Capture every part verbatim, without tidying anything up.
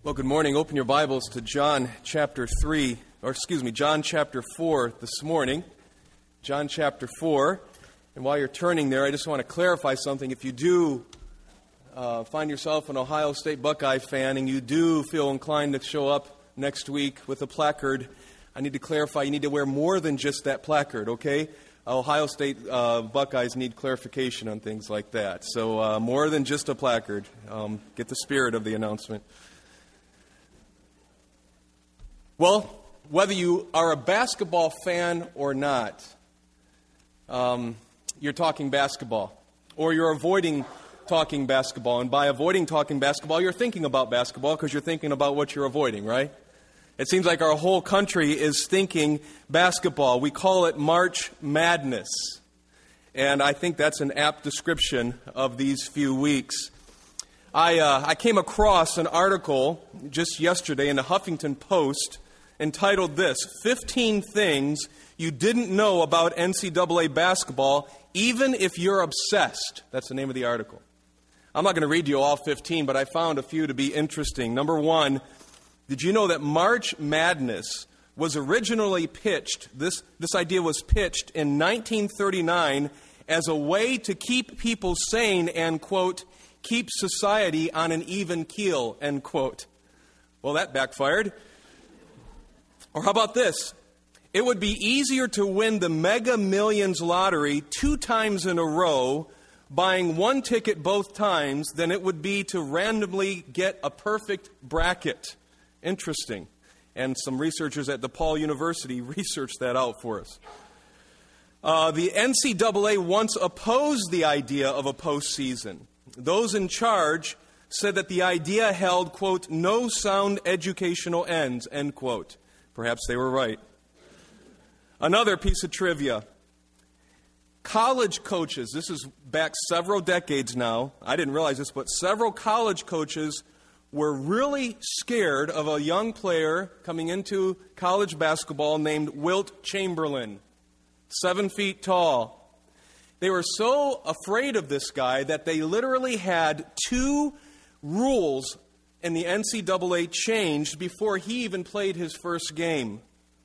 Well, good morning. Open your Bibles to John chapter three, or excuse me, John chapter four this morning. John chapter four. And while you're turning there, I just want to clarify something. If you do uh, find yourself an Ohio State Buckeye fan and you do feel inclined to show up next week with a placard, I need to clarify you need to wear more than just that placard, okay? Ohio State uh, Buckeyes need clarification on things like that. So uh, more than just a placard. Um, get the spirit of the announcement. Well, whether you are a basketball fan or not, um, you're talking basketball, or you're avoiding talking basketball. And by avoiding talking basketball, you're thinking about basketball because you're thinking about what you're avoiding, right? It seems like our whole country is thinking basketball. We call it March Madness. And I think that's an apt description of these few weeks. I, uh, I came across an article just yesterday in the Huffington Post entitled this, fifteen Things You Didn't Know About N C double A Basketball, Even If You're Obsessed. That's the name of the article. I'm not going to read you all fifteen, but I found a few to be interesting. Number one, did you know that March Madness was originally pitched, this, this idea was pitched in nineteen thirty-nine as a way to keep people sane and, quote, keep society on an even keel, end quote. Well, that backfired. Or how about this? It would be easier to win the Mega Millions lottery two times in a row, buying one ticket both times, than it would be to randomly get a perfect bracket. Interesting. And some researchers at DePaul University researched that out for us. Uh, the N C double A once opposed the idea of a postseason. Those in charge said that the idea held, quote, no sound educational ends, end quote. Perhaps they were right. Another piece of trivia. College coaches, this is back several decades now, I didn't realize this, but several college coaches were really scared of a young player coming into college basketball named Wilt Chamberlain, seven feet tall. They were so afraid of this guy that they literally had two rules in the N C double A changed before he even played his first game.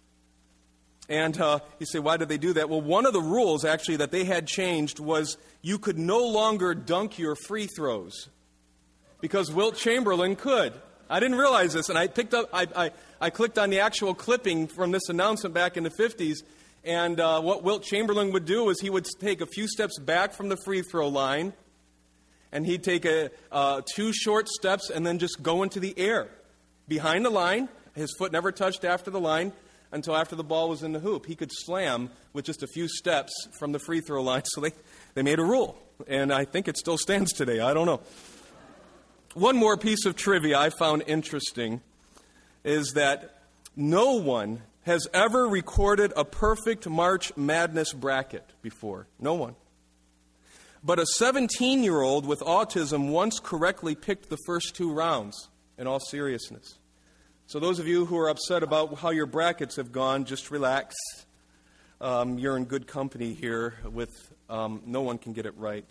And uh, you say, why did they do that? Well, one of the rules, actually, that they had changed was you could no longer dunk your free throws because Wilt Chamberlain could. I didn't realize this, and I picked up, I, I, I clicked on the actual clipping from this announcement back in the fifties, and uh, what Wilt Chamberlain would do is he would take a few steps back from the free throw line, and he'd take a, uh, two short steps and then just go into the air behind the line. His foot never touched after the line until after the ball was in the hoop. He could slam with just a few steps from the free throw line. So they, they made a rule, and I think it still stands today. I don't know. One more piece of trivia I found interesting is that no one has ever recorded a perfect March Madness bracket before. No one. But a seventeen-year-old with autism once correctly picked the first two rounds, in all seriousness. So those of you who are upset about how your brackets have gone, just relax. Um, you're in good company here with um, no one can get it right.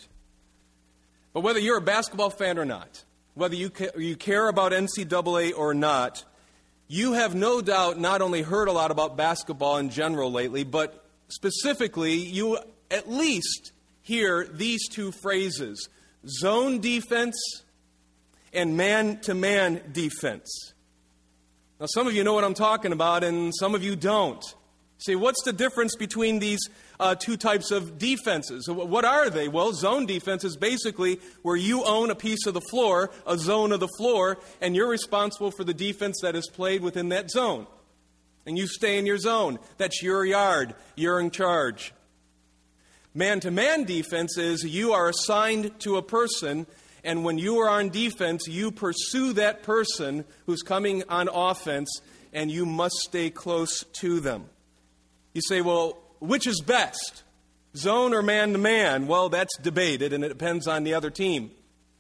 But whether you're a basketball fan or not, whether you, ca- you care about N C double A or not, you have no doubt not only heard a lot about basketball in general lately, but specifically you at least hear these two phrases, zone defense and man-to-man defense. Now, some of you know what I'm talking about, and some of you don't. See, what's the difference between these uh, two types of defenses? What are they? Well, zone defense is basically where you own a piece of the floor, a zone of the floor, and you're responsible for the defense that is played within that zone. And you stay in your zone. That's your yard. You're in charge. Man-to-man defense is you are assigned to a person, and when you are on defense, you pursue that person who's coming on offense, and you must stay close to them. You say, well, which is best, zone or man-to-man? Well, that's debated, and it depends on the other team.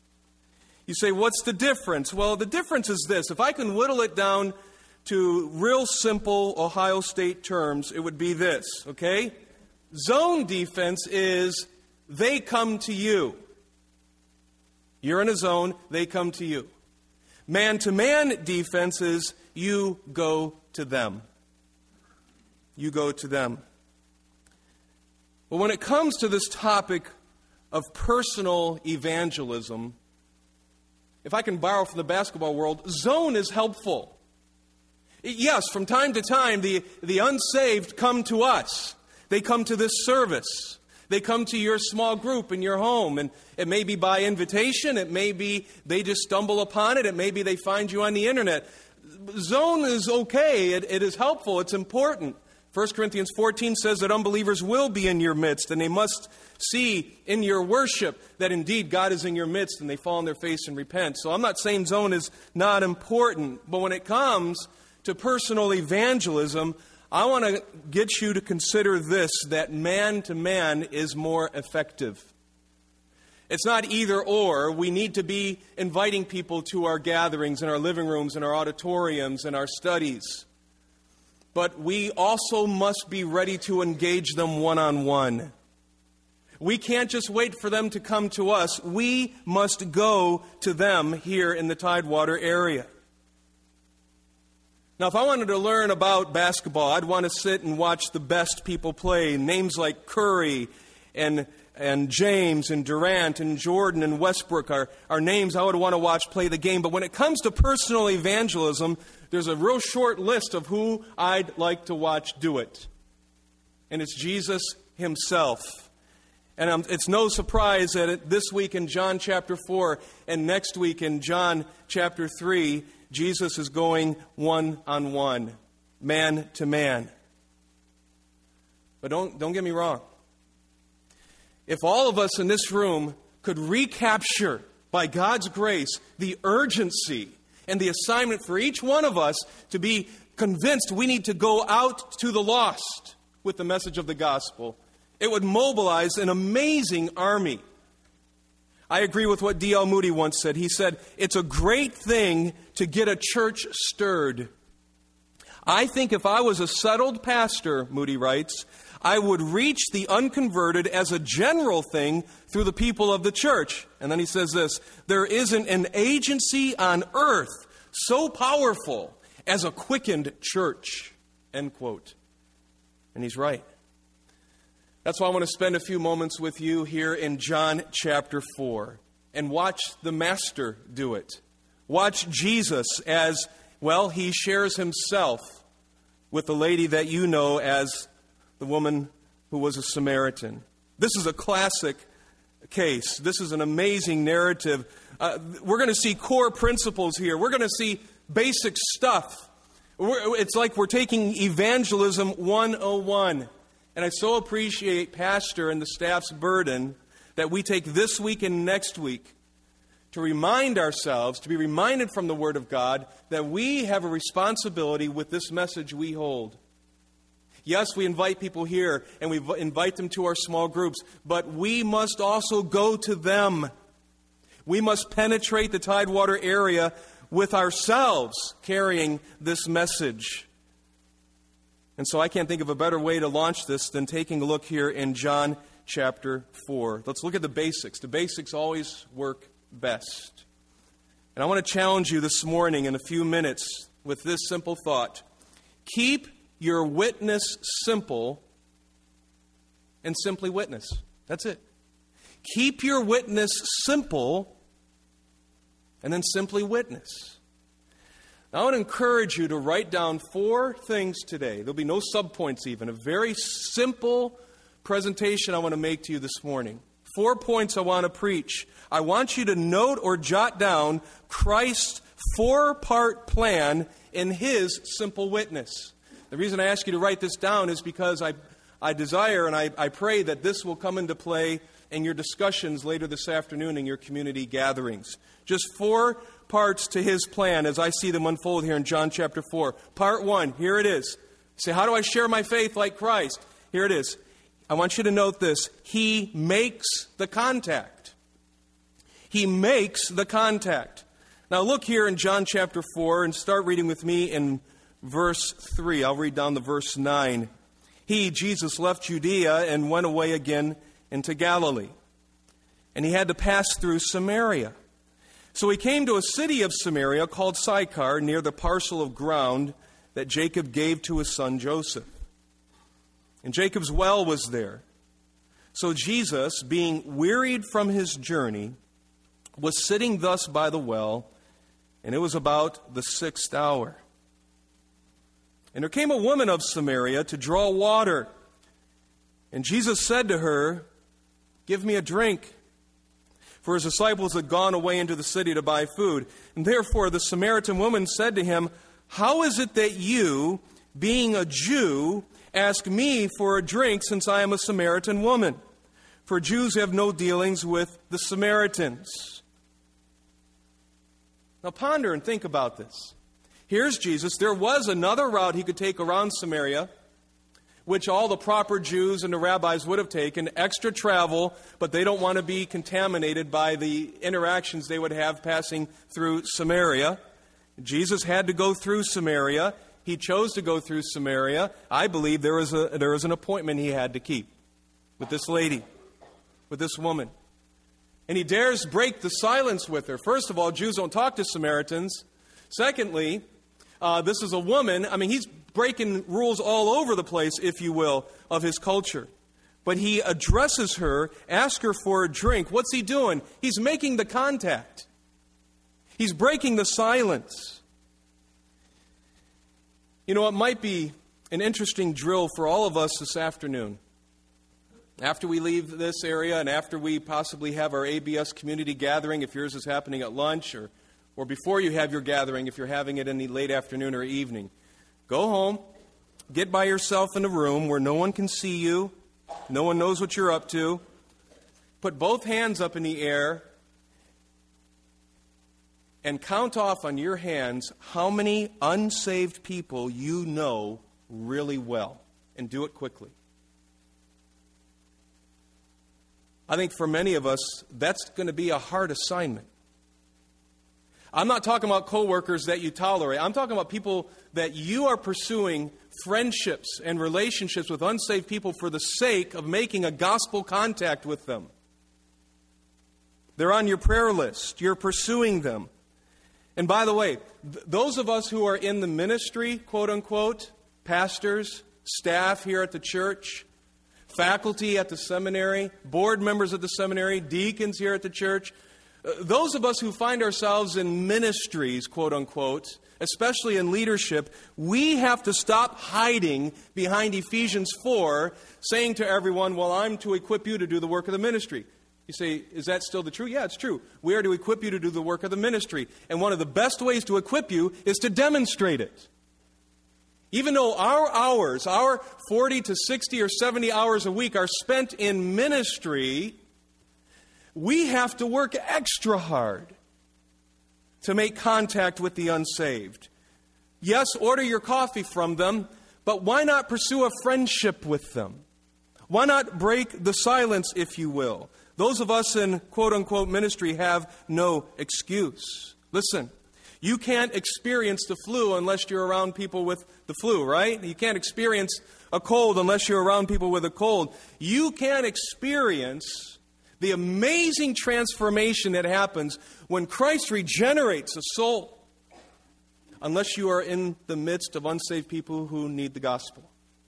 You say, what's the difference? Well, the difference is this. If I can whittle it down to real simple Ohio State terms, it would be this, okay? Zone defense is they come to you. You're in a zone, they come to you. Man-to-man defense is you go to them. You go to them. But when it comes to this topic of personal evangelism, if I can borrow from the basketball world, zone is helpful. Yes, from time to time, the, the unsaved come to us. They come to this service. They come to your small group in your home. And it may be by invitation. It may be they just stumble upon it. It may be they find you on the internet. Zone is okay. It, it is helpful. It's important. First Corinthians fourteen says that unbelievers will be in your midst, and they must see in your worship that indeed God is in your midst, and they fall on their face and repent. So I'm not saying zone is not important, but when it comes to personal evangelism, I want to get you to consider this, that man-to-man is more effective. It's not either or. We need to be inviting people to our gatherings, in our living rooms, in our auditoriums, in our studies. But we also must be ready to engage them one-on-one. We can't just wait for them to come to us. We must go to them here in the Tidewater area. Now, if I wanted to learn about basketball, I'd want to sit and watch the best people play. Names like Curry and and James and Durant and Jordan and Westbrook are, are names I would want to watch play the game. But when it comes to personal evangelism, there's a real short list of who I'd like to watch do it. And it's Jesus himself. And um, it's no surprise that it, this week in John chapter four and next week in John chapter three, Jesus is going one-on-one, man to man. But don't, don't get me wrong. If all of us in this room could recapture, by God's grace, the urgency and the assignment for each one of us to be convinced we need to go out to the lost with the message of the gospel, it would mobilize an amazing army. I agree with what D L Moody once said. He said, it's a great thing to get a church stirred. I think if I was a settled pastor, Moody writes, I would reach the unconverted as a general thing through the people of the church. And then he says this, there isn't an agency on earth so powerful as a quickened church, end quote. And he's right. That's why I want to spend a few moments with you here in John chapter four and watch the Master do it. Watch Jesus as, well, he shares himself with the lady that you know as the woman who was a Samaritan. This is a classic case. This is an amazing narrative. Uh, we're going to see core principles here. We're going to see basic stuff. We're, it's like we're taking evangelism one oh one. And I so appreciate Pastor and the staff's burden that we take this week and next week to remind ourselves, to be reminded from the Word of God, that we have a responsibility with this message we hold. Yes, we invite people here and we invite them to our small groups, but we must also go to them. We must penetrate the Tidewater area with ourselves carrying this message. And so I can't think of a better way to launch this than taking a look here in John chapter four. Let's look at the basics. The basics always work best. And I want to challenge you this morning in a few minutes with this simple thought. Keep your witness simple and simply witness. That's it. Keep your witness simple and then simply witness. Now, I want to encourage you to write down four things today. There'll be no subpoints even. A very simple presentation I want to make to you this morning. Four points I want to preach. I want you to note or jot down Christ's four-part plan in his simple witness. The reason I ask you to write this down is because I, I desire and I, I pray that this will come into play in your discussions later this afternoon in your community gatherings. Just four parts to his plan as I see them unfold here in John chapter four. Part one, here it is. Say, how do I share my faith like Christ? Here it is. I want you to note this. He makes the contact. He makes the contact. Now look here in John chapter four and start reading with me in verse three. I'll read down to verse nine. He, Jesus, left Judea and went away again into Galilee. And he had to pass through Samaria. So he came to a city of Samaria called Sychar, near the parcel of ground that Jacob gave to his son Joseph. And Jacob's well was there. So Jesus, being wearied from his journey, was sitting thus by the well, and it was about the sixth hour. And there came a woman of Samaria to draw water. And Jesus said to her, "Give me a drink." For his disciples had gone away into the city to buy food. And therefore the Samaritan woman said to him, "How is it that you, being a Jew, ask me for a drink, since I am a Samaritan woman? For Jews have no dealings with the Samaritans." Now ponder and think about this. Here's Jesus. There was another route he could take around Samaria, which all the proper Jews and the rabbis would have taken, extra travel, but they don't want to be contaminated by the interactions they would have passing through Samaria. Jesus had to go through Samaria. He chose to go through Samaria. I believe there was a there was an appointment he had to keep with this lady, with this woman. And he dares break the silence with her. First of all, Jews don't talk to Samaritans. Secondly, uh, this is a woman. I mean, he's breaking rules all over the place, if you will, of his culture. But he addresses her, asks her for a drink. What's he doing? He's making the contact. He's breaking the silence. You know, it might be an interesting drill for all of us this afternoon. After we leave this area and after we possibly have our A B S community gathering, if yours is happening at lunch, or, or before you have your gathering, if you're having it in the late afternoon or evening, go home, get by yourself in a room where no one can see you, no one knows what you're up to, put both hands up in the air, and count off on your hands how many unsaved people you know really well, and do it quickly. I think for many of us, that's going to be a hard assignment. I'm not talking about coworkers that you tolerate. I'm talking about people that you are pursuing friendships and relationships with unsaved people for the sake of making a gospel contact with them. They're on your prayer list. You're pursuing them. And by the way, th- those of us who are in the ministry, quote unquote, pastors, staff here at the church, faculty at the seminary, board members at the seminary, deacons here at the church, uh, those of us who find ourselves in ministries, quote unquote, especially in leadership, we have to stop hiding behind Ephesians four, saying to everyone, well, I'm to equip you to do the work of the ministry. You say, is that still the truth? Yeah, it's true. We are to equip you to do the work of the ministry. And one of the best ways to equip you is to demonstrate it. Even though our hours, our forty to sixty or seventy hours a week are spent in ministry, we have to work extra hard to make contact with the unsaved. Yes, order your coffee from them, but why not pursue a friendship with them? Why not break the silence, if you will? Those of us in quote-unquote ministry have no excuse. Listen, you can't experience the flu unless you're around people with the flu, right? You can't experience a cold unless you're around people with a cold. You can't experience the amazing transformation that happens when Christ regenerates a soul unless you are in the midst of unsaved people who need the gospel.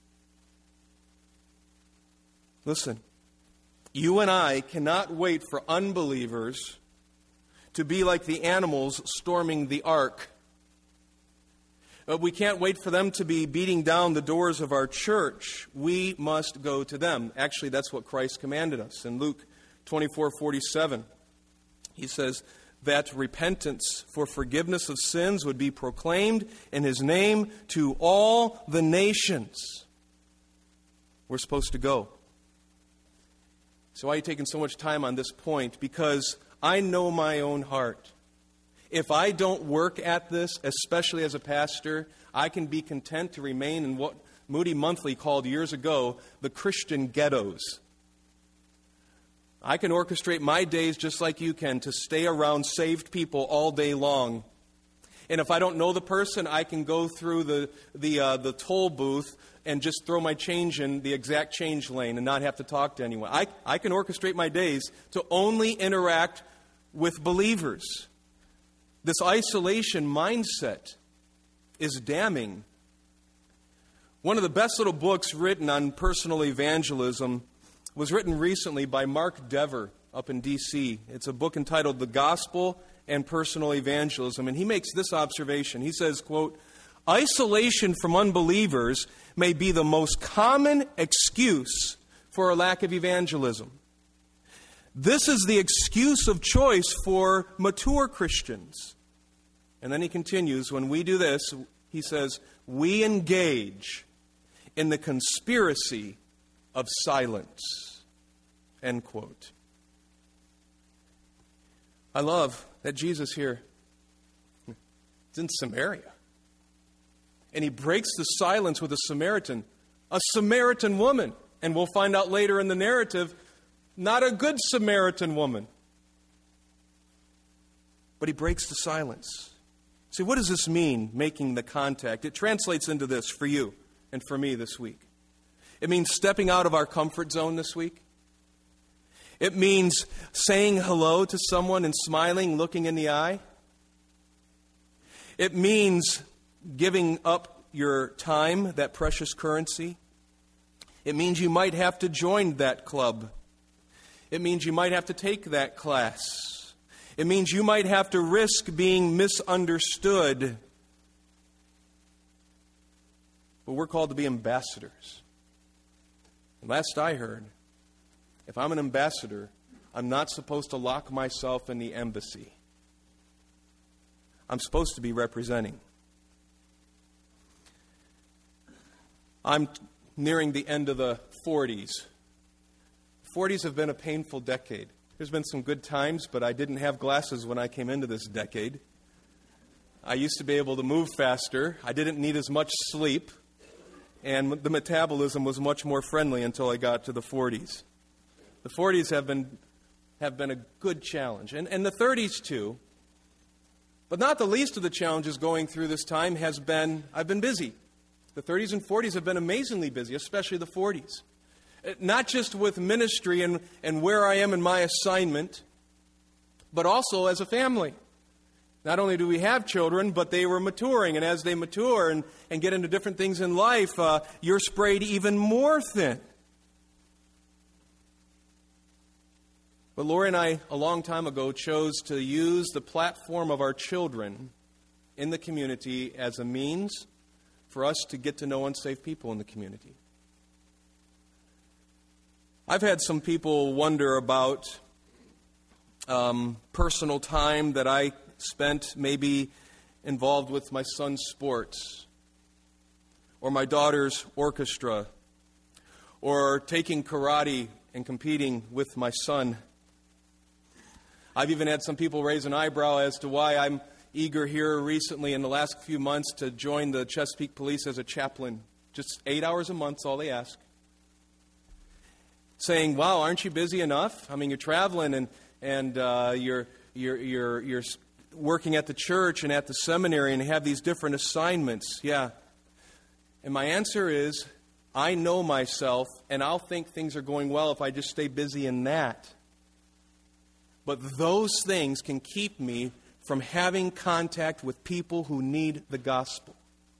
Listen, you and I cannot wait for unbelievers to be like the animals storming the ark. But we can't wait for them to be beating down the doors of our church. We must go to them. Actually, that's what Christ commanded us. In Luke twenty-four forty-seven, he says that repentance for forgiveness of sins would be proclaimed in his name to all the nations. We're supposed to go. So why are you taking so much time on this point? Because I know my own heart. If I don't work at this, especially as a pastor, I can be content to remain in what Moody Monthly called years ago the Christian ghettos. I can orchestrate my days just like you can to stay around saved people all day long. And if I don't know the person, I can go through the the uh, the toll booth and just throw my change in the exact change lane and not have to talk to anyone. I, I can orchestrate my days to only interact with believers. This isolation mindset is damning. One of the best little books written on personal evangelism was written recently by Mark Dever up in D C It's a book entitled The Gospel and Personal Evangelism, and he makes this observation. He says, quote, "Isolation from unbelievers may be the most common excuse for a lack of evangelism. This is the excuse of choice for mature Christians." And then he continues, when we do this, he says, "We engage in the conspiracy of silence." End quote. I love that Jesus here is in Samaria. And he breaks the silence with a Samaritan, a Samaritan woman. And we'll find out later in the narrative, not a good Samaritan woman. But he breaks the silence. See, what does this mean, making the contact? It translates into this for you and for me this week. It means stepping out of our comfort zone this week. It means saying hello to someone and smiling, looking in the eye. It means giving up your time, that precious currency. It means you might have to join that club. It means you might have to take that class. It means you might have to risk being misunderstood. But we're called to be ambassadors. And last I heard, if I'm an ambassador, I'm not supposed to lock myself in the embassy. I'm supposed to be representing. I'm nearing the end of the forties. forties have been a painful decade. There's been some good times, but I didn't have glasses when I came into this decade. I used to be able to move faster. I didn't need as much sleep. And the metabolism was much more friendly until I got to the forties. The forties have been have been a good challenge. And, and the thirties too. But not the least of the challenges going through this time has been, I've been busy. The thirties and forties have been amazingly busy, especially the forties. Not just with ministry and, and where I am in my assignment, but also as a family. Not only do we have children, but they were maturing. And as they mature and, and get into different things in life, uh, you're sprayed even more thin. But Lori and I, a long time ago, chose to use the platform of our children in the community as a means for us to get to know unsafe people in the community. I've had some people wonder about um, personal time that I spent maybe involved with my son's sports or my daughter's orchestra or taking karate and competing with my son. I've even had some people raise an eyebrow as to why I'm eager here recently in the last few months to join the Chesapeake Police as a chaplain. Just eight hours a month's all they ask. Saying, wow, aren't you busy enough? I mean, you're traveling and and uh, you're you're you're you're working at the church and at the seminary and have these different assignments. Yeah. And my answer is, I know myself, and I'll think things are going well if I just stay busy in that. But those things can keep me from having contact with people who need the gospel.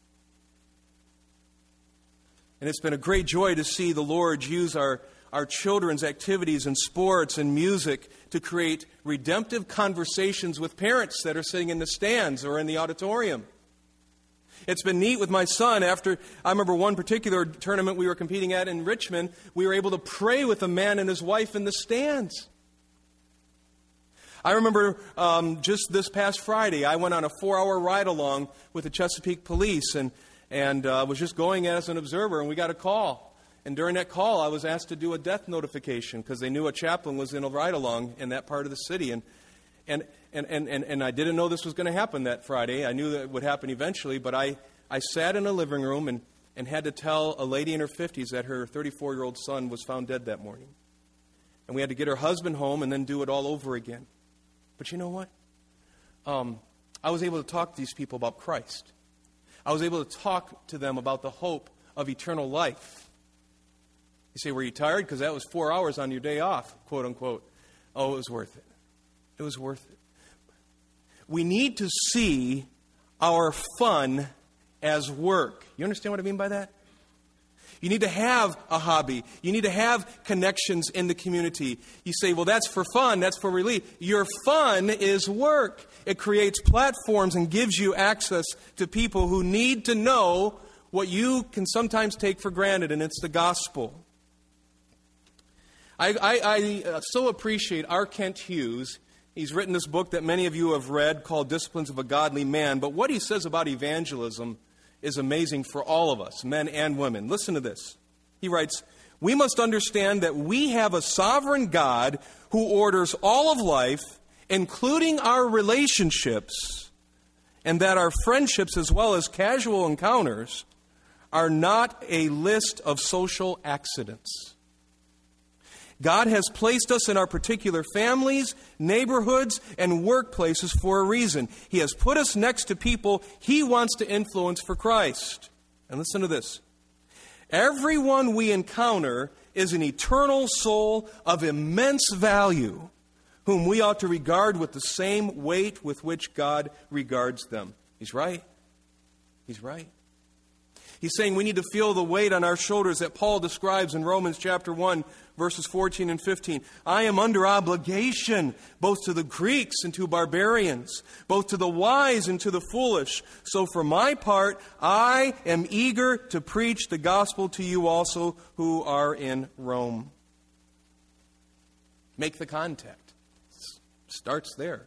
And it's been a great joy to see the Lord use our our children's activities and sports and music to create redemptive conversations with parents that are sitting in the stands or in the auditorium. It's been neat with my son. After, I remember one particular tournament we were competing at in Richmond, we were able to pray with a man and his wife in the stands. I remember um, just this past Friday, I went on a four-hour ride-along with the Chesapeake Police and, and uh, was just going as an observer, and we got a call. And during that call, I was asked to do a death notification because they knew a chaplain was in a ride-along in that part of the city. And and, and, and, and, and I didn't know this was going to happen that Friday. I knew that it would happen eventually, but I, I sat in a living room and, and had to tell a lady in her fifties that her thirty-four-year-old son was found dead that morning. And we had to get her husband home and then do it all over again. But you know what? Um, I was able to talk to these people about Christ. I was able to talk to them about the hope of eternal life. You say, were you tired? Because that was four hours on your day off, quote unquote. Oh, it was worth it. It was worth it. We need to see our fun as work. You understand what I mean by that? You need to have a hobby. You need to have connections in the community. You say, well, that's for fun. That's for relief. Your fun is work. It creates platforms and gives you access to people who need to know what you can sometimes take for granted, and it's the gospel. I, I, I so appreciate R. Kent Hughes. He's written this book that many of you have read called Disciplines of a Godly Man. But what he says about evangelism is amazing for all of us, men and women. Listen to this. He writes, we must understand that we have a sovereign God who orders all of life, including our relationships, and that our friendships as well as casual encounters are not a list of social accidents. God has placed us in our particular families, neighborhoods, and workplaces for a reason. He has put us next to people He wants to influence for Christ. And listen to this. Everyone we encounter is an eternal soul of immense value, whom we ought to regard with the same weight with which God regards them. He's right. He's right. He's saying we need to feel the weight on our shoulders that Paul describes in Romans chapter one, verses fourteen and fifteen. I am under obligation both to the Greeks and to barbarians, both to the wise and to the foolish. So for my part, I am eager to preach the gospel to you also who are in Rome. Make the contact. Starts there.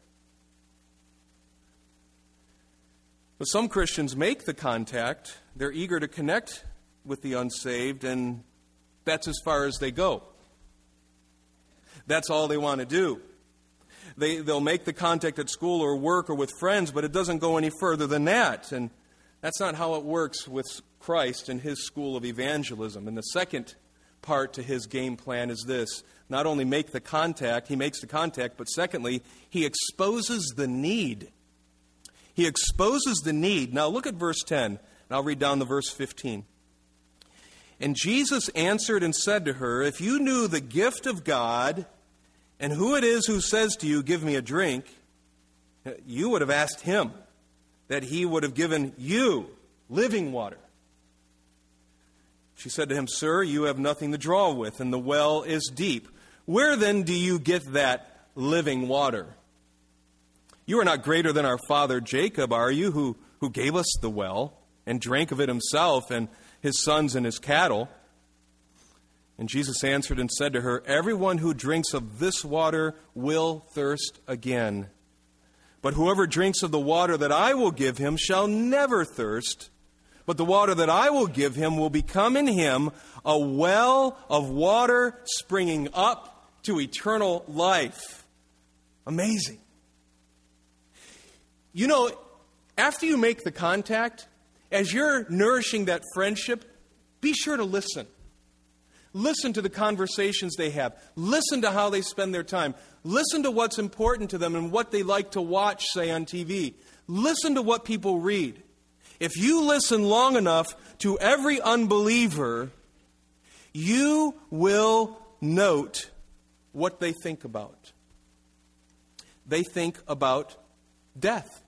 But some Christians make the contact. They're eager to connect with the unsaved, and that's as far as they go. That's all they want to do. They, they'll make the contact at school or work or with friends, but it doesn't go any further than that. And that's not how it works with Christ and His school of evangelism. And the second part to His game plan is this. Not only make the contact, He makes the contact, but secondly, He exposes the need. He exposes the need. Now look at verse ten, and I'll read down to verse fifteen. And Jesus answered and said to her, if you knew the gift of God and who it is who says to you, give me a drink, you would have asked Him, that He would have given you living water. She said to Him, Sir, you have nothing to draw with, and the well is deep. Where then do you get that living water? You are not greater than our father Jacob, are you, who, who gave us the well and drank of it himself and his sons and his cattle? And Jesus answered and said to her, everyone who drinks of this water will thirst again. But whoever drinks of the water that I will give him shall never thirst. But the water that I will give him will become in him a well of water springing up to eternal life. Amazing. You know, after you make the contact, as you're nourishing that friendship, be sure to listen. Listen to the conversations they have. Listen to how they spend their time. Listen to what's important to them and what they like to watch, say, on T V. Listen to what people read. If you listen long enough to every unbeliever, you will note what they think about. They think about death.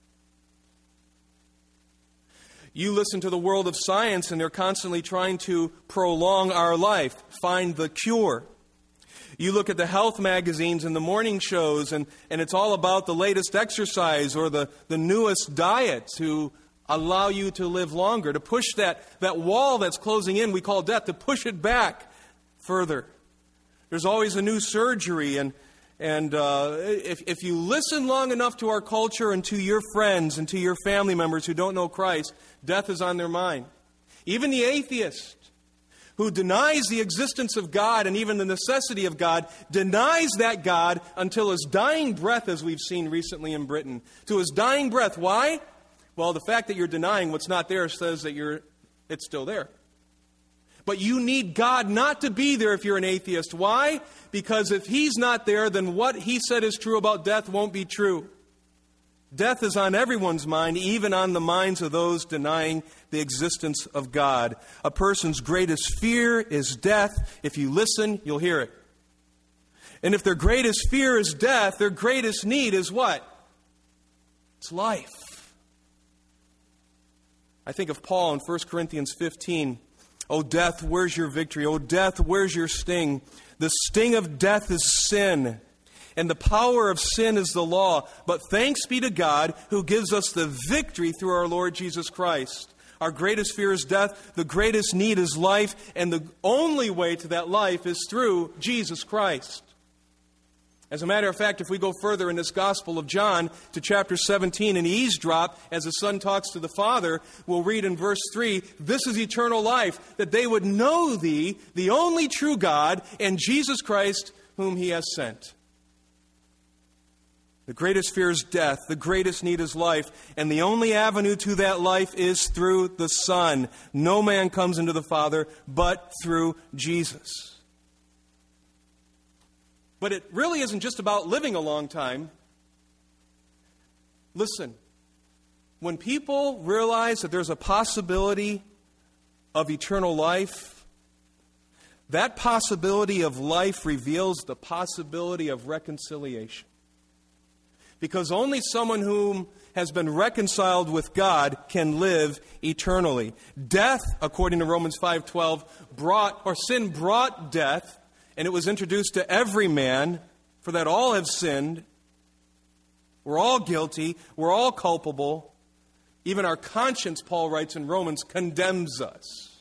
You listen to the world of science, and they're constantly trying to prolong our life, find the cure. You look at the health magazines and the morning shows, and, and it's all about the latest exercise or the, the newest diet to allow you to live longer, to push that, that wall that's closing in, we call death, to push it back further. There's always a new surgery, and And uh, if, if you listen long enough to our culture and to your friends and to your family members who don't know Christ, death is on their mind. Even the atheist who denies the existence of God and even the necessity of God, denies that God until his dying breath, as we've seen recently in Britain. To his dying breath. Why? Well, the fact that you're denying what's not there says that you're it's still there. But you need God not to be there if you're an atheist. Why? Because if He's not there, then what He said is true about death won't be true. Death is on everyone's mind, even on the minds of those denying the existence of God. A person's greatest fear is death. If you listen, you'll hear it. And if their greatest fear is death, their greatest need is what? It's life. I think of Paul in First Corinthians fifteen. O death, where's your victory? O death, where's your sting? The sting of death is sin, and the power of sin is the law. But thanks be to God who gives us the victory through our Lord Jesus Christ. Our greatest fear is death. The greatest need is life. And the only way to that life is through Jesus Christ. As a matter of fact, if we go further in this Gospel of John to chapter seventeen and eavesdrop as the Son talks to the Father, we'll read in verse three, this is eternal life, that they would know Thee, the only true God, and Jesus Christ, whom He has sent. The greatest fear is death. The greatest need is life. And the only avenue to that life is through the Son. No man comes into the Father but through Jesus. But it really isn't just about living a long time. Listen, when people realize that there's a possibility of eternal life, that possibility of life reveals the possibility of reconciliation. Because only someone whom has been reconciled with God can live eternally. Death, according to Romans five twelve, brought, or sin brought death, and it was introduced to every man, for that all have sinned. We're all guilty. We're all culpable. Even our conscience, Paul writes in Romans, condemns us.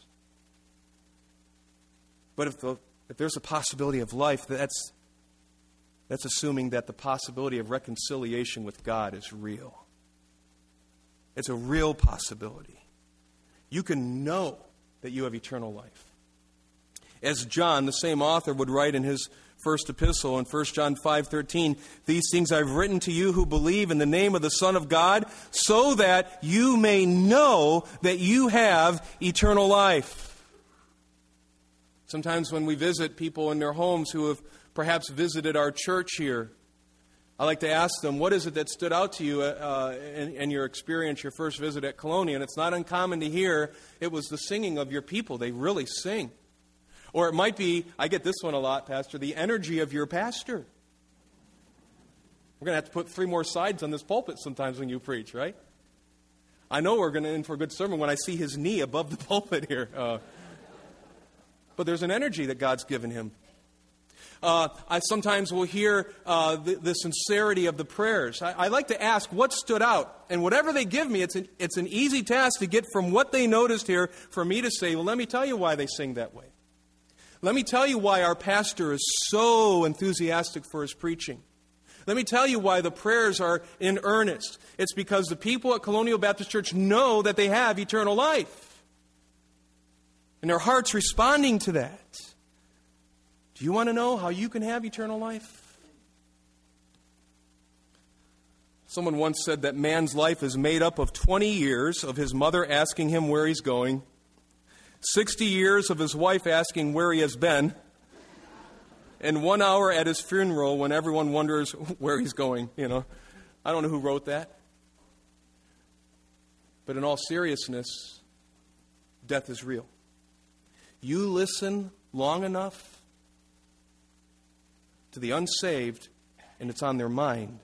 But if, the, if there's a possibility of life, that's That's assuming that the possibility of reconciliation with God is real. It's a real possibility. You can know that you have eternal life. As John, the same author, would write in his first epistle in First John five thirteen, these things I've written to you who believe in the name of the Son of God, so that you may know that you have eternal life. Sometimes when we visit people in their homes who have perhaps visited our church here, I like to ask them, what is it that stood out to you uh, in, in your experience, your first visit at Colonia? And it's not uncommon to hear it was the singing of your people. They really sing. Or it might be, I get this one a lot, Pastor, the energy of your pastor. We're going to have to put three more sides on this pulpit sometimes when you preach, right? I know we're going to in for a good sermon when I see his knee above the pulpit here. Uh, but there's an energy that God's given him. Uh, I sometimes will hear uh, the, the sincerity of the prayers. I, I like to ask what stood out. And whatever they give me, it's an, it's an easy task to get from what they noticed here for me to say, well, let me tell you why they sing that way. Let me tell you why our pastor is so enthusiastic for his preaching. Let me tell you why the prayers are in earnest. It's because the people at Colonial Baptist Church know that they have eternal life. And their heart's responding to that. Do you want to know how you can have eternal life? Someone once said that man's life is made up of twenty years of his mother asking him where he's going, sixty years of his wife asking where he has been, and one hour at his funeral when everyone wonders where he's going. You know, I don't know who wrote that. But in all seriousness, death is real. You listen long enough to the unsaved, and it's on their mind.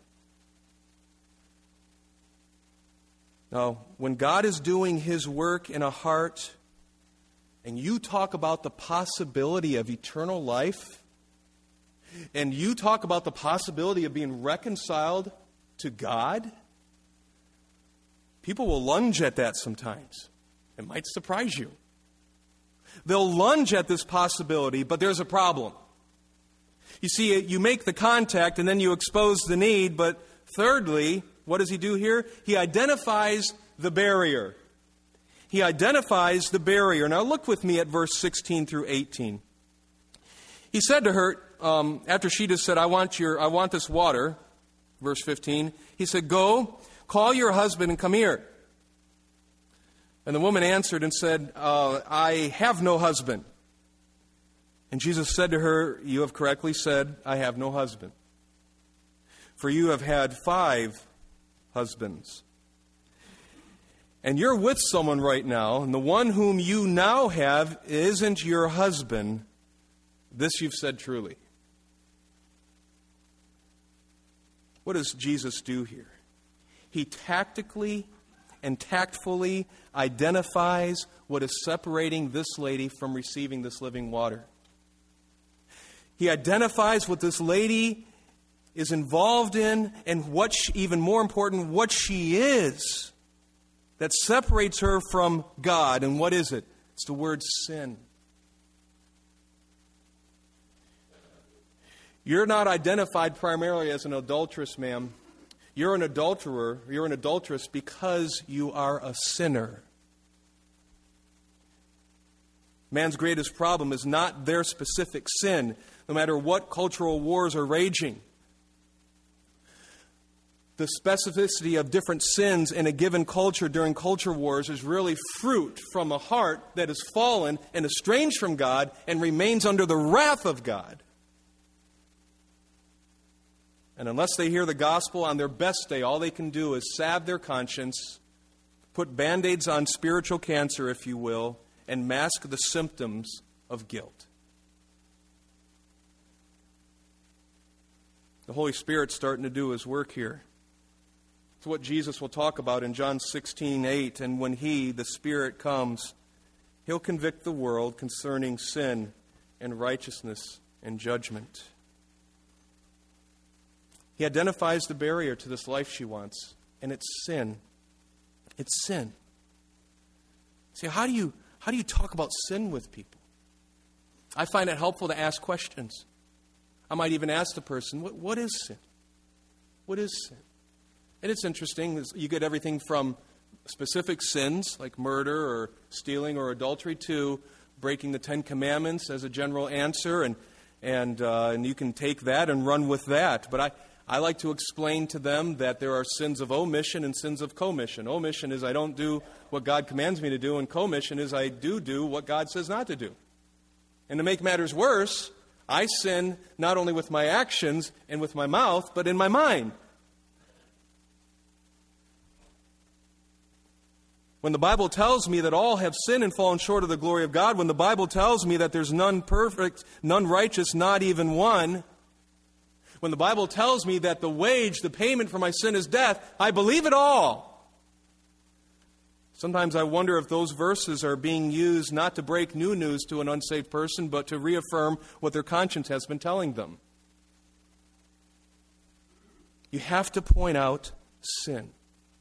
Now, when God is doing His work in a heart, and you talk about the possibility of eternal life, and you talk about the possibility of being reconciled to God, people will lunge at that sometimes. It might surprise you. They'll lunge at this possibility, but there's a problem. You see, you make the contact and then you expose the need, but thirdly, what does he do here? He identifies the barrier. He identifies the barrier. Now look with me at verse sixteen through eighteen. He said to her, um, after she just said, I want your, I want this water, verse fifteen, he said, go, call your husband and come here. And the woman answered and said, uh, I have no husband. And Jesus said to her, you have correctly said, I have no husband. For you have had five husbands. And you're with someone right now, and the one whom you now have isn't your husband. This you've said truly. What does Jesus do here? he tactically and tactfully identifies what is separating this lady from receiving this living water. He identifies what this lady is involved in and what she, even more important, what she is that separates her from God. And what is it? It's the word sin. You're not identified primarily as an adulteress, ma'am. You're an adulterer, you're an adulteress because you are a sinner. Man's greatest problem is not their specific sin, no matter what cultural wars are raging. The specificity of different sins in a given culture during culture wars is really fruit from a heart that is fallen and estranged from God and remains under the wrath of God. And unless they hear the gospel on their best day, all they can do is salve their conscience, put Band-Aids on spiritual cancer, if you will, and mask the symptoms of guilt. The Holy Spirit's starting to do His work here. It's what Jesus will talk about in John sixteen eight. And when He, the Spirit, comes, He'll convict the world concerning sin and righteousness and judgment. He identifies the barrier to this life she wants, and it's sin. It's sin. See, how do you how do you talk about sin with people? I find it helpful to ask questions. I might even ask the person, what, what is sin? What is sin? And it's interesting. You get everything from specific sins, like murder or stealing or adultery, to breaking the Ten Commandments as a general answer, and and uh, and you can take that and run with that. But I, I like to explain to them that there are sins of omission and sins of commission. Omission is I don't do what God commands me to do, and commission is I do do what God says not to do. And to make matters worse, I sin not only with my actions and with my mouth, but in my mind. When the Bible tells me that all have sinned and fallen short of the glory of God, when the Bible tells me that there's none perfect, none righteous, not even one, when the Bible tells me that the wage, the payment for my sin is death, I believe it all. Sometimes I wonder if those verses are being used not to break new news to an unsaved person, but to reaffirm what their conscience has been telling them. You have to point out sin.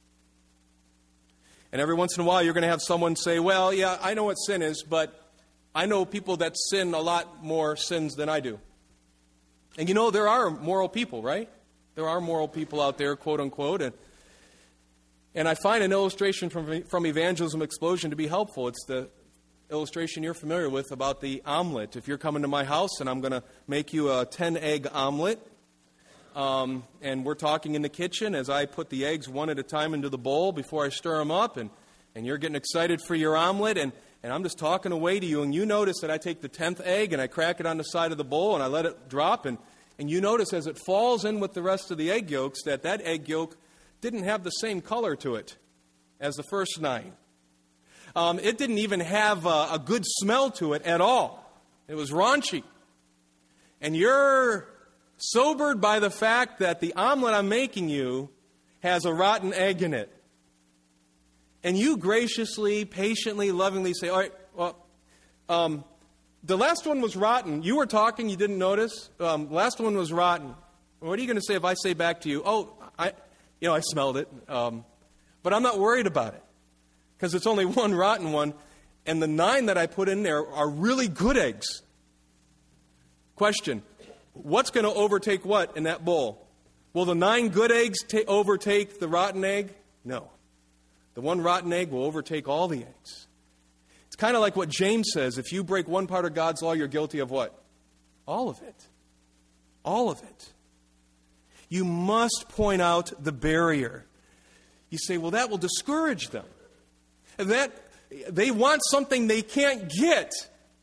And every once in a while you're going to have someone say, well, yeah, I know what sin is, but I know people that sin a lot more sins than I do. And you know, there are moral people, right? There are moral people out there, quote unquote. And, and I find an illustration from, from Evangelism Explosion to be helpful. It's the illustration you're familiar with about the omelet. If you're coming to my house and I'm going to make you a ten-egg omelet, um, and we're talking in the kitchen as I put the eggs one at a time into the bowl before I stir them up, and, and you're getting excited for your omelet, and And I'm just talking away to you, and you notice that I take the tenth egg and I crack it on the side of the bowl and I let it drop, and, and you notice as it falls in with the rest of the egg yolks that that egg yolk didn't have the same color to it as the first nine. Um, it didn't even have a, a good smell to it at all. It was raunchy. And you're sobered by the fact that the omelet I'm making you has a rotten egg in it. And you graciously, patiently, lovingly say, all right, well, um, the last one was rotten. You were talking, you didn't notice. Um, last one was rotten. What are you going to say if I say back to you, oh, I, you know, I smelled it, um, but I'm not worried about it because it's only one rotten one, and the nine that I put in there are really good eggs. Question, what's going to overtake what in that bowl? Will the nine good eggs ta- overtake the rotten egg? No. The one rotten egg will overtake all the eggs. It's kind of like what James says. If you break one part of God's law, you're guilty of what? All of it. All of it. You must point out the barrier. You say, well, that will discourage them. That they want something they can't get.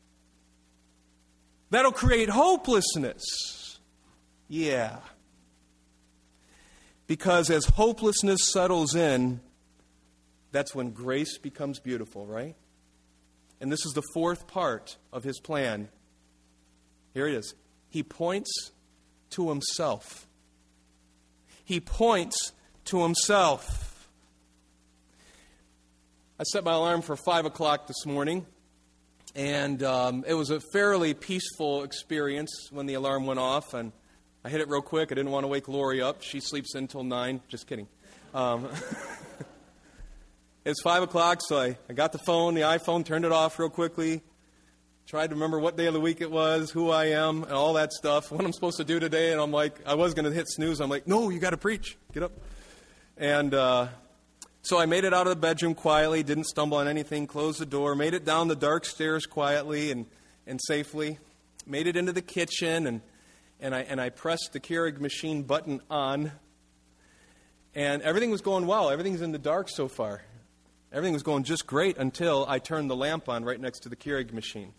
That'll create hopelessness. Yeah. Because as hopelessness settles in, that's when grace becomes beautiful, right? And this is the fourth part of his plan. Here it is. He points to himself. He points to himself. I set my alarm for five o'clock this morning, and um, it was a fairly peaceful experience when the alarm went off, and I hit it real quick. I didn't want to wake Lori up. She sleeps until nine. Just kidding. Um, it's five o'clock, so I, I got the phone, the iPhone, turned it off real quickly, tried to remember what day of the week it was, who I am, and all that stuff, what I'm supposed to do today, and I'm like, I was going to hit snooze. I'm like, no, you got to preach. Get up. And uh, so I made it out of the bedroom quietly, didn't stumble on anything, closed the door, made it down the dark stairs quietly and, and safely, made it into the kitchen, and, and, I, and I pressed the Keurig machine button on, and everything was going well. Everything's in the dark so far. Everything was going just great until I turned the lamp on right next to the Keurig machine.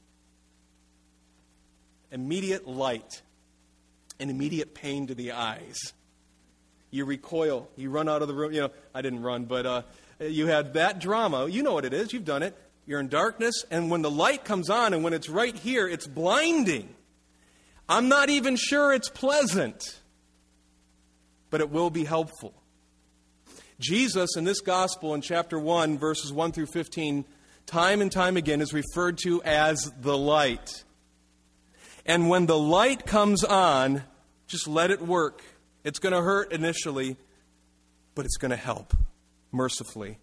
Immediate light, and immediate pain to the eyes. You recoil. You run out of the room. You know, I didn't run, but uh, you had that drama. You know what it is. You've done it. You're in darkness, and when the light comes on, and when it's right here, it's blinding. I'm not even sure it's pleasant, but it will be helpful. Jesus, in this gospel, in chapter one, verses one through fifteen, time and time again is referred to as the light. And when the light comes on, just let it work. It's going to hurt initially, but it's going to help mercifully.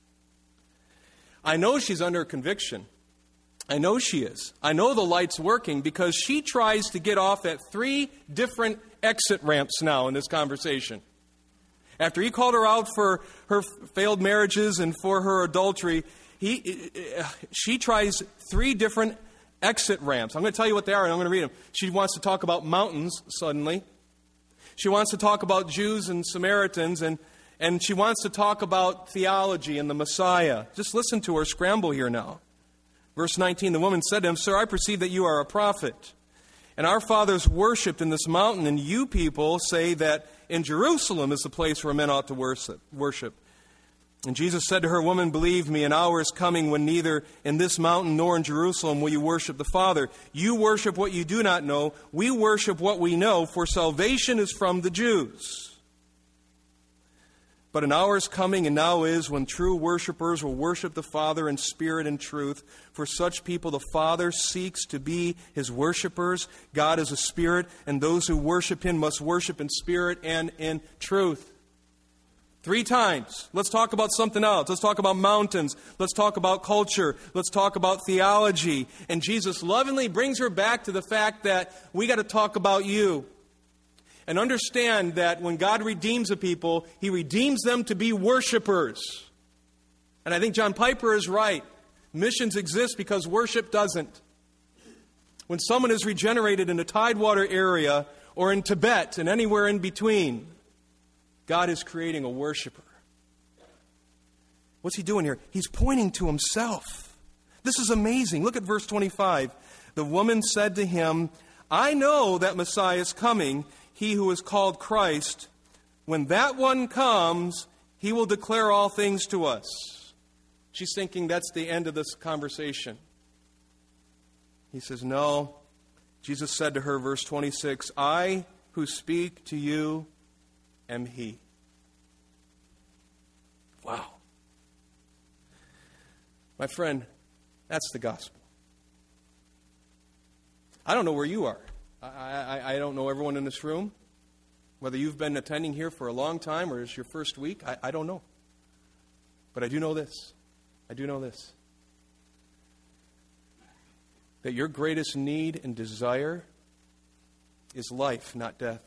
I know she's under conviction. I know she is. I know the light's working because she tries to get off at three different exit ramps now in this conversation. After he called her out for her failed marriages and for her adultery, he, she tries three different exit ramps. I'm going to tell you what they are, and I'm going to read them. She wants to talk about mountains suddenly. She wants to talk about Jews and Samaritans, and, and she wants to talk about theology and the Messiah. Just listen to her scramble here now. Verse nineteen, the woman said to him, "Sir, I perceive that you are a prophet. And our fathers worshipped in this mountain, and you people say that in Jerusalem is the place where men ought to worship. worship. And Jesus said to her, Woman, believe me, an hour is coming when neither in this mountain nor in Jerusalem will you worship the Father. You worship what you do not know. We worship what we know, for salvation is from the Jews. But an hour is coming, and now is, when true worshipers will worship the Father in spirit and truth. For such people the Father seeks to be His worshipers. God is a spirit, and those who worship Him must worship in spirit and in truth." Three times. Let's talk about something else. Let's talk about mountains. Let's talk about culture. Let's talk about theology. And Jesus lovingly brings her back to the fact that we got to talk about you. And understand that when God redeems a people, He redeems them to be worshipers. And I think John Piper is right. Missions exist because worship doesn't. When someone is regenerated in a Tidewater area or in Tibet and anywhere in between, God is creating a worshiper. What's He doing here? He's pointing to Himself. This is amazing. Look at verse twenty-five. The woman said to Him, "I know that Messiah is coming, He who is called Christ. When that one comes, He will declare all things to us." She's thinking that's the end of this conversation. He says, "No." Jesus said to her, verse twenty-six, "I who speak to you am He." Wow. My friend, that's the gospel. I don't know where you are. I, I, I don't know everyone in this room. Whether you've been attending here for a long time or it's your first week, I, I don't know. But I do know this. I do know this. That your greatest need and desire is life, not death.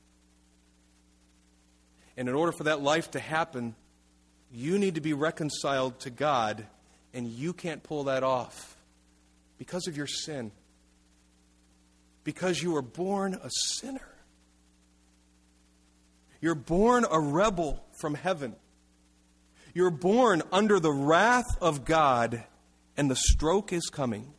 And in order for that life to happen, you need to be reconciled to God, and you can't pull that off because of your sin. Because you were born a sinner. You're born a rebel from heaven. You're born under the wrath of God, and the stroke is coming.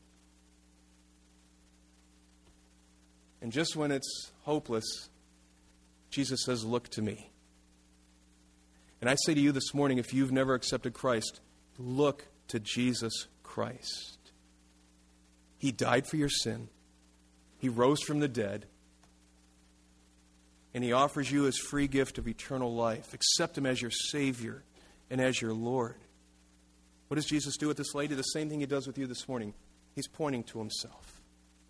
And just when it's hopeless, Jesus says, "Look to me." And I say to you this morning, if you've never accepted Christ, look to Jesus Christ. He died for your sin. He rose from the dead. And He offers you His free gift of eternal life. Accept Him as your Savior and as your Lord. What does Jesus do with this lady? The same thing he does with you this morning. He's pointing to himself.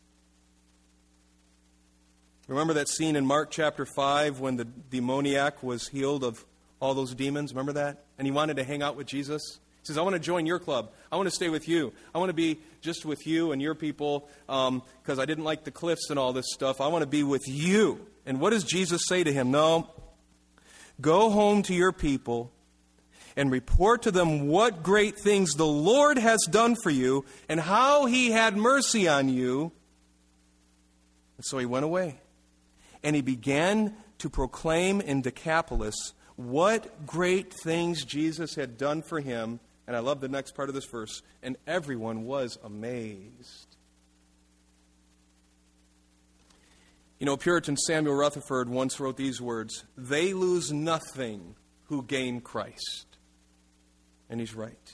Remember that scene in Mark chapter five when the demoniac was healed of all those demons? Remember that? And he wanted to hang out with Jesus. He says, I want to join your club. I want to stay with you. I want to be just with you and your people because um, I didn't like the cliffs and all this stuff. I want to be with you. And what does Jesus say to him? No. Go home to your people and report to them what great things the Lord has done for you and how he had mercy on you. And so he went away. And he began to proclaim in Decapolis what great things Jesus had done for him. And I love the next part of this verse. And everyone was amazed. You know, Puritan Samuel Rutherford once wrote these words, they lose nothing who gain Christ. And he's right.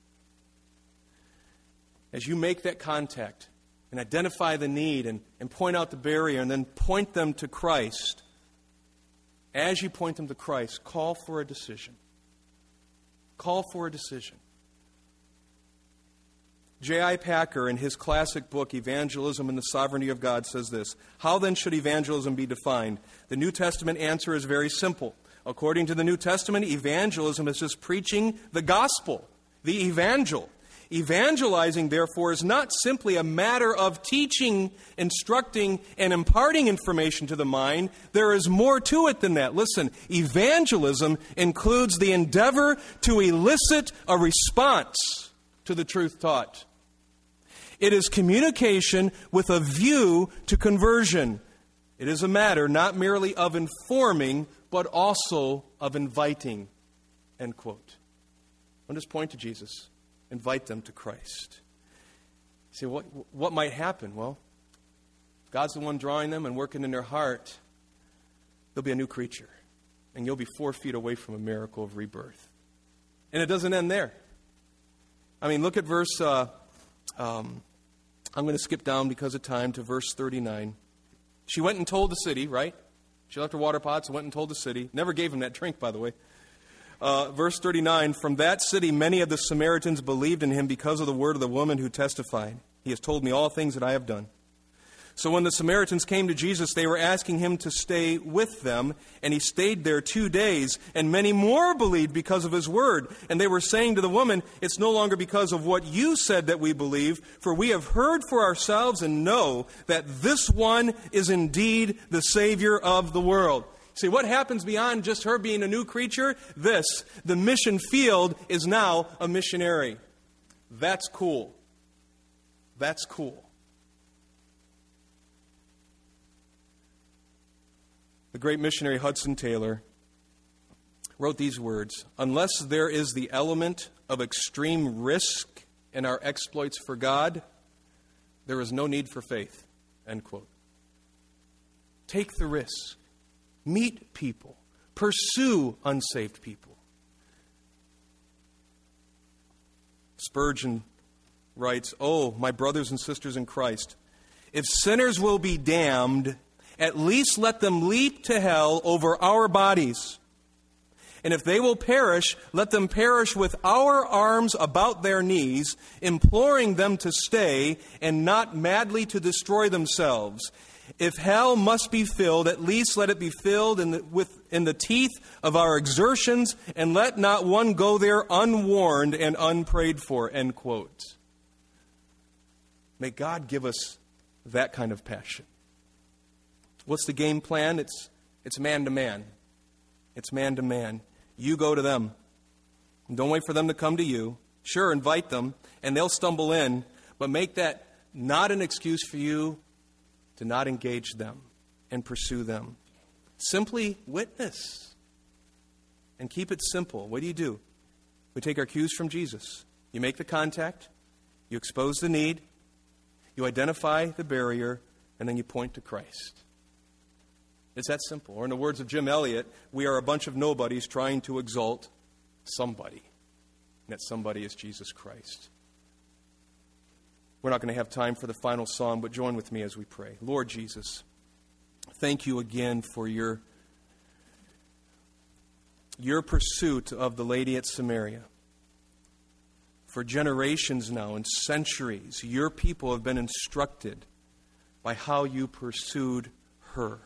As you make that contact and identify the need and, and point out the barrier and then point them to Christ, as you point them to Christ, call for a decision. Call for a decision. J I Packer, in his classic book, Evangelism and the Sovereignty of God, says this, how then should evangelism be defined? The New Testament answer is very simple. According to the New Testament, evangelism is just preaching the gospel, the evangel. Evangelizing, therefore, is not simply a matter of teaching, instructing, and imparting information to the mind. There is more to it than that. Listen, evangelism includes the endeavor to elicit a response to the truth taught. It is communication with a view to conversion. It is a matter not merely of informing, but also of inviting. End quote. I'll just point to Jesus. Invite them to Christ. You say, what, what might happen? Well, God's the one drawing them and working in their heart. They'll be a new creature. And you'll be four feet away from a miracle of rebirth. And it doesn't end there. I mean, look at verse, uh, um, I'm going to skip down because of time to verse thirty-nine. She went and told the city, right? She left her water pots and went and told the city. Never gave him that drink, by the way. Uh, verse thirty-nine, from that city many of the Samaritans believed in him because of the word of the woman who testified. He has told me all things that I have done. So when the Samaritans came to Jesus, they were asking him to stay with them, and he stayed there two days, and many more believed because of his word. And they were saying to the woman, it's no longer because of what you said that we believe, for we have heard for ourselves and know that this one is indeed the Savior of the world. See, what happens beyond just her being a new creature? This, the mission field is now a missionary. That's cool. That's cool. The great missionary Hudson Taylor wrote these words, unless there is the element of extreme risk in our exploits for God, there is no need for faith. End quote. Take the risk. Meet people. Pursue unsaved people. Spurgeon writes, oh, my brothers and sisters in Christ, if sinners will be damned, at least let them leap to hell over our bodies. And if they will perish, let them perish with our arms about their knees, imploring them to stay and not madly to destroy themselves. If hell must be filled, at least let it be filled in the, with, in the teeth of our exertions, and let not one go there unwarned and unprayed for. End quote. May God give us that kind of passion. What's the game plan? It's it's man to man. It's man to man. You go to them. Don't wait for them to come to you. Sure, invite them, and they'll stumble in, but make that not an excuse for you to not engage them and pursue them. Simply witness and keep it simple. What do you do? We take our cues from Jesus. You make the contact, you expose the need, you identify the barrier, and then you point to Christ. It's that simple. Or in the words of Jim Elliot, we are a bunch of nobodies trying to exalt somebody. And that somebody is Jesus Christ. We're not going to have time for the final song, but join with me as we pray. Lord Jesus, thank you again for your, your pursuit of the lady at Samaria. For generations now and centuries, your people have been instructed by how you pursued her.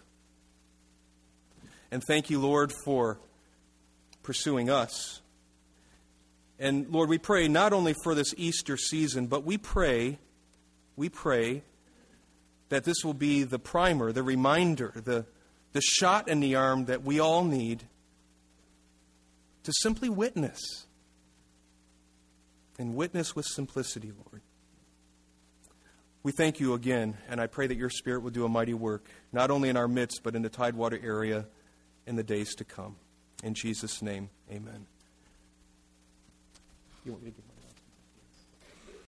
And thank you, Lord, for pursuing us. And Lord, we pray not only for this Easter season, but we pray, we pray that this will be the primer, the reminder, the, the shot in the arm that we all need to simply witness. And witness with simplicity, Lord. We thank you again, and I pray that your Spirit will do a mighty work, not only in our midst, but in the Tidewater area in the days to come. In Jesus' name, amen. You want me to